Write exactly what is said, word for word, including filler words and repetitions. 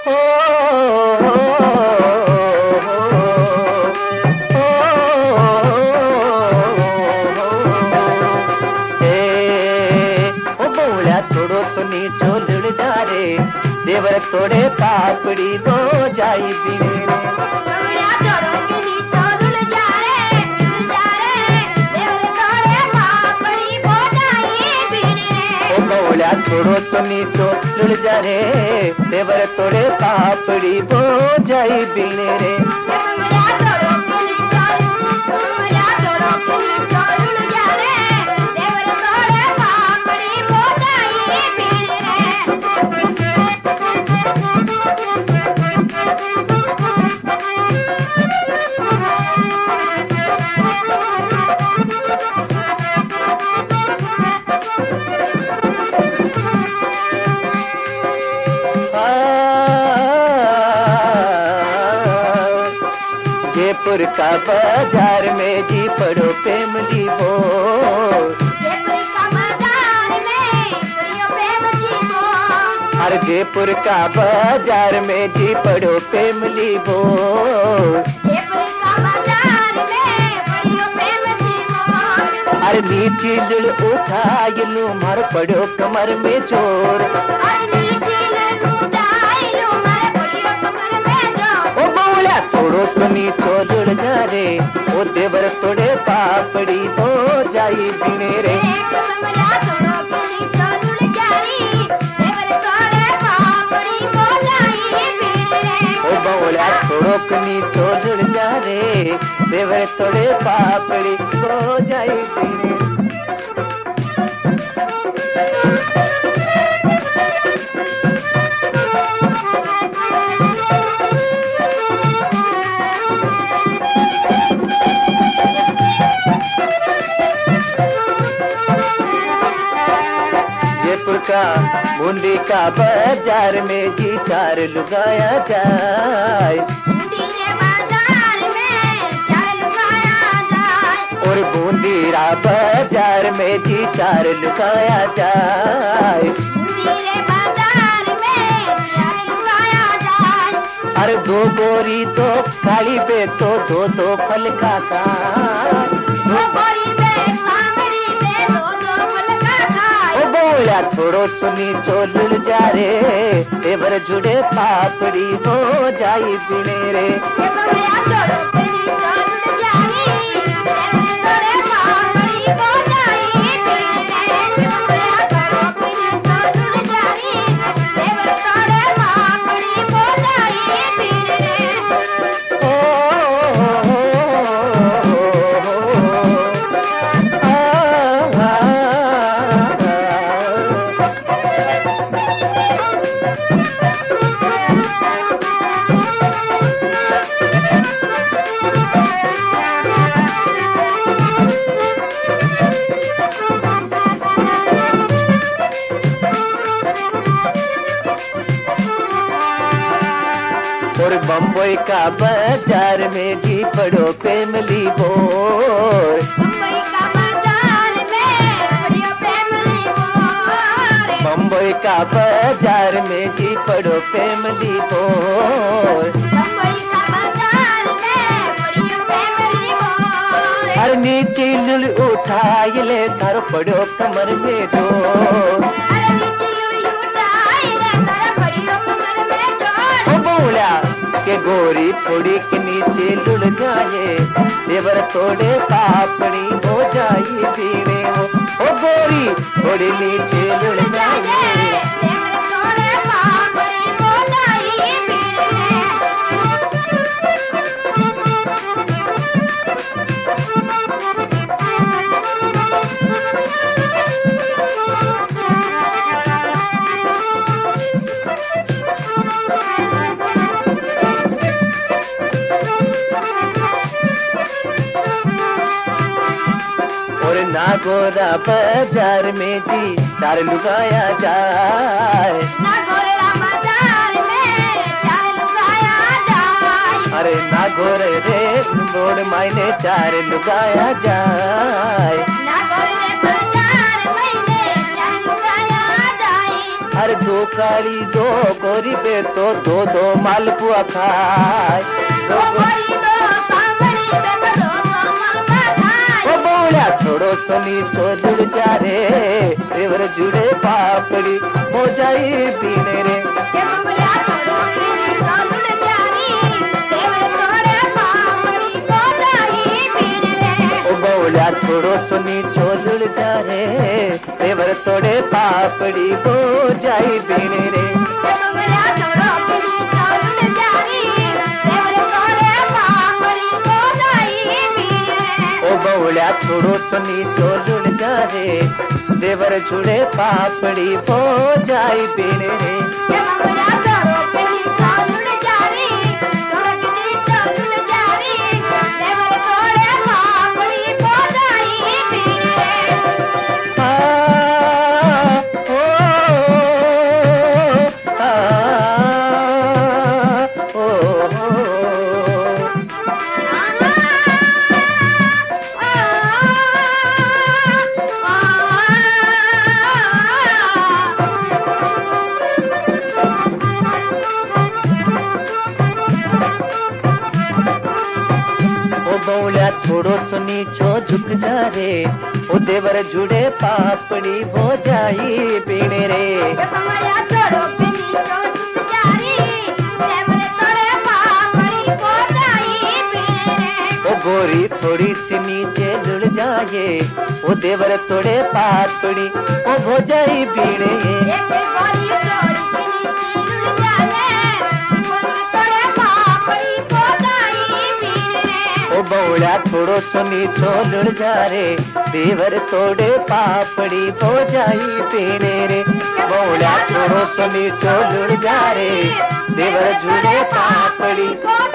हो, थोड़ो सुनी चोलड़ जा रे देवर तोड़े पापड़ी हो जाई बिने थोड़ो सुनी चोलड़ जा रे देवर तोड़े पापड़ी हो जाई बिने रे जयपुर का बाजार में जी पड़ो प्रेमली हो, जयपुर का बाजार में पड़ो प्रेमली हो, अरे जयपुर का बाजार में जी पड़ो प्रेमली हो, जयपुर का बाजार में पड़ो प्रेमली हो, अरे नीची लुल उठाई लू मार पड़ो कमर में जोर, अरे नीची लुल उठाई लू मार पड़ो कमर में जोर, ओ बोला थोड़ो सुनी चोलड़ जा रे ओ देवर तोड़े पापड़ी हो जाई बिने रे ओ बोला थोड़ो कनी चोलड़ जा रे देवर तोड़े पापड़ी हो जाई बिने जयपुर का बूंदी का बाजार में जी चार लुगाया जाए, और बूंदीरा बाजार में जी चार लुगाया जाए, अरे दो गोरी तो काली पे तो दो दो फल का बोला थोड़ो सुनी चोलड़ जा रे देवर जुड़े पापड़ी हो जाई बिने रे और बम्बई का बाजार में जी पड़ो प्रेमली बोर, बम्बई का बाजार में पड़ो प्रेमली बोर, बम्बई का बाजार में जी पड़ो प्रेमली बोर, बम्बई का बाजार में पड़ो प्रेमली बोर, हर नीचे लुल उठाई ले तारो पड़ो कमर में जोर, के गोरी थोड़ी के नीचे लुढ़ जाए देवर तोड़े पापड़ी हो जाई पीने हो, ओ गोरी थोड़ी नीचे लुढ़ जाए और नागोरा बाजार में जी चार लुगाया जाए, नागोरा बाजार में चार लुगाया जाए, अरे नागोरे रे मोड़ मायने चार लुगाया जाए, नागोरे बाजार में चार लुगाया जाए, अरे दो काली दो गोरी बे तो दो दो मालपुआ खाए दो गोरी दो सांवरी बे तो दो दो मालपुआ खाए ओ बौला थोड़ो सुनी छो जुड़ जा रे देवर जुड़े पापड़ी हो जाई पीने रे ये बबुला थोड़ो सुनी छो जुड़ जा रे देवर तोड़े पापड़ी हो जाई पीने रे ओ बौला थोड़ो सुनी छो जुड़ जा रे देवर तोड़े पापड़ी हो जाई पीने रे ये बबुला थोड़ो सुनी छो जुड़ जा रे देवर तोड़े पापड़ी हो जाई पीने रे ओ बौला थोड़ो सुनी छो जुड़ जा रे देवर जुड़े पापड़ी हो जाई पीने रे ये बबुला थोड़ो सुनी छो जुड़ जा रे थोड़ो सुनी छो जुड़ जा रे देवर तोड़े पापड़ी हो जाई पीने रे आ, ओ, आ, ओ, ओ, ओ बौला थोड़ो सुनी छो झुक जा रे ओ देवर जुड़े पापड़ी हो जाई पीने रे ये बबुला थोड़ो सुनी छो जुड़ जा रे देवर तोड़े पापड़ी हो जाई पीने रे ओ गोरी थोड़ी सी नीचे लुढ़ जाए ओ देवर तोड़े पापड़ी ओ हो जाई पीने एक गोरी थोड़ी सी नीचे जुड़ जाए गोरी तोड़े पापड़ी हो जाई पीने रे ओ बौला थोड़ो सुनी छो लुढ़ जा रे देवर तोड़े पापड़ी हो जाई पीने रे बौला थोड़ो सुनी छो लुढ़ जा रे देवर जुड़े पापड़ी हो